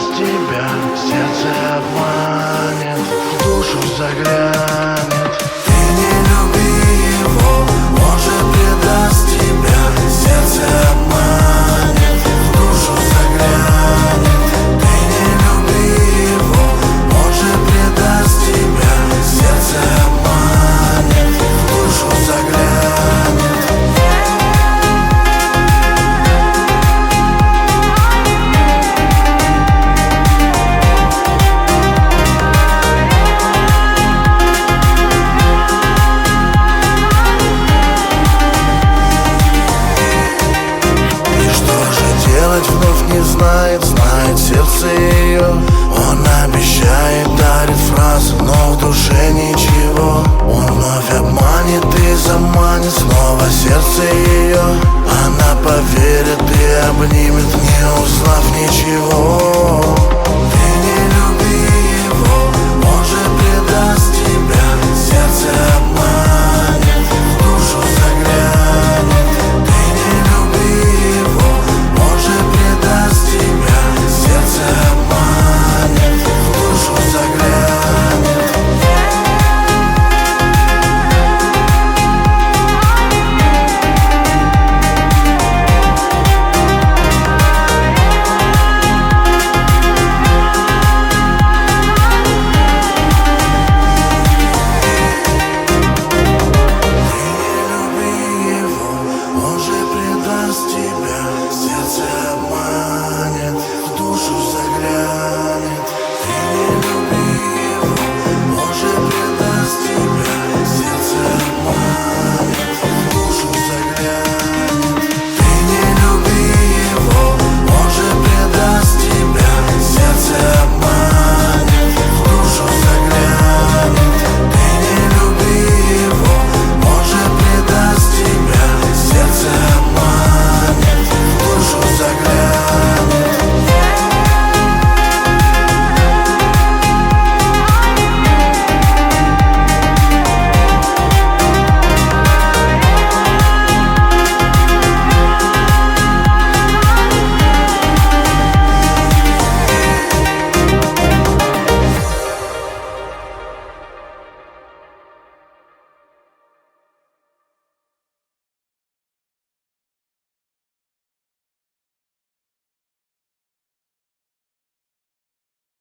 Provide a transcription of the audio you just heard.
предаст тебя, сердце обманет, в душу заглянет. Ты не люби его, он же предаст тебя, сердце обманет, в душу заглянет. Ты не люби его, он же предаст тебя, сердце обманет, в душу заглянет. Вновь не знает, знает сердце ее. Он обещает, дарит фразы, но в душе ничего. Он вновь обманет и заманит снова сердце ее. Она поверит и обнимет, не узнав ничего.